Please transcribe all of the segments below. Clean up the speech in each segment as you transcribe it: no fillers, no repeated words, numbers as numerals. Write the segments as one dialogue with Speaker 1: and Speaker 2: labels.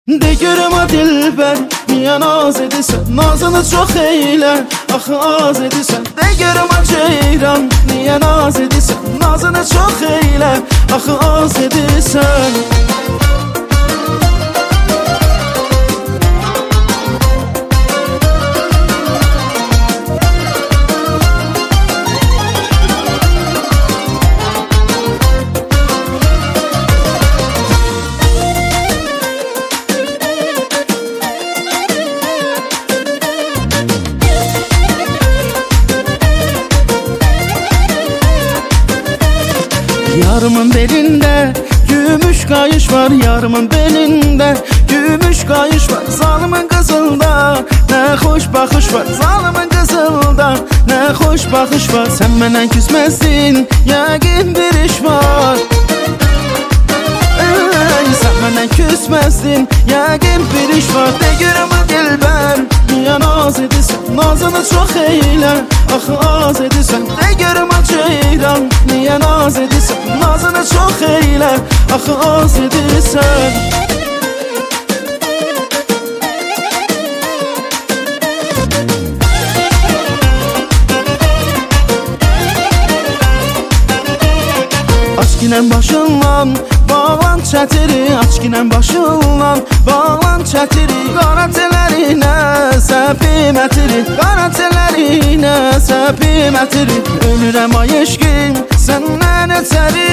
Speaker 1: De görüm o dilber, niye naz edirsən? Nazını çox eylə, axı az edirsən. De görüm o ceyran, niye naz edirsən? Nazını çox eylə, axı az edirsən. Yarımın belinde gümüş kayış var, yarımın belinde gümüş kayış var. Zalimin kızılda ne hoş bakış var, zalimin kızılda ne hoş bakış var. Sen benden küsmezsin, yəqin bir iş var. Sen benden küsmezsin, yəqin bir iş var. De görüm o dilber, niye naz edirsən? Nazını çox eylə, axı az edirsən. De görüm o ceyran, niye naz edirsən? Nazını çox eylə, axı az edirsən. Açkinen başından bağlan çətiri, açkinen başından bağlan çətiri. Qara telərinə səpim ətiri, qara telərinə səpim ətiri. Ölürəm ay eşqim səndən ötəri,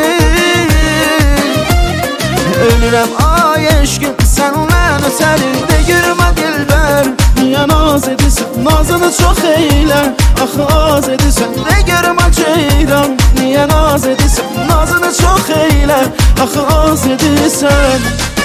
Speaker 1: ölürəm ay eşqim səndən ötəri. De görüm o dilber, niye naz edirsən? Nazını çox eylə, axı az edirsən. De görüm o ceyran, niye naz edirsən? Nazını çox eylə, axı az edirsən.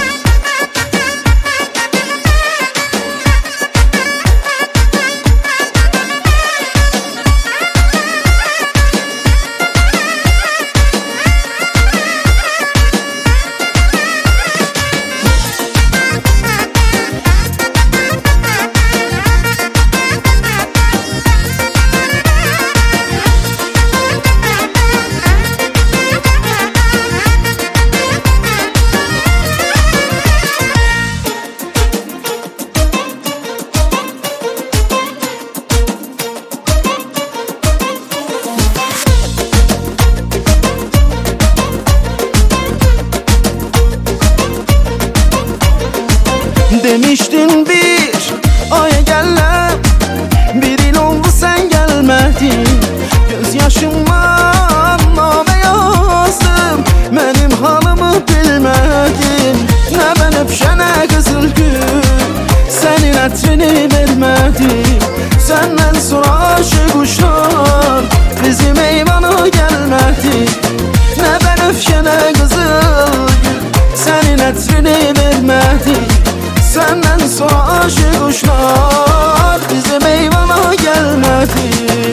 Speaker 1: Demiştin bir aya gələm, bir il oldu sən gəlmədin. Göz yaşımdan namə yazdım, mənim halımı bilmədin. Nə mən öpşənə qızıl gül, sənin ətrini vermədim. Səndən sonra aşıq uşlar bizim eyvana gəlmədi. Nə mən öpşənə qızıl gül, sənin ətrini vermədim. Senden sonra aşık kuşlar bizim eyvana gelmedi.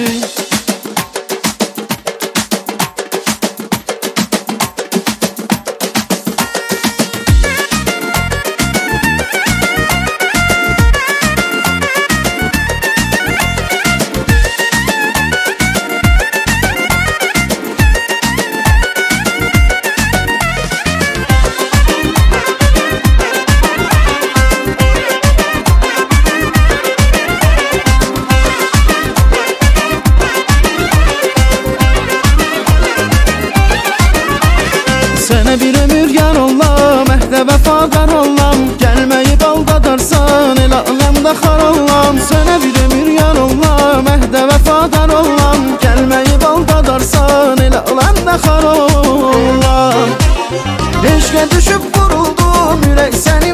Speaker 1: Sənə bir ömür yar olam, əhdə vəfadar olam. Gəlməyib aldadarsan, elə aləmdə xar olam. Sənə bir ömür yar olam, əhdə vəfadar olam. Gəlməyib aldadarsan, elə aləmdə xar olam. Eşqə düşüb vuruldum, ürək səni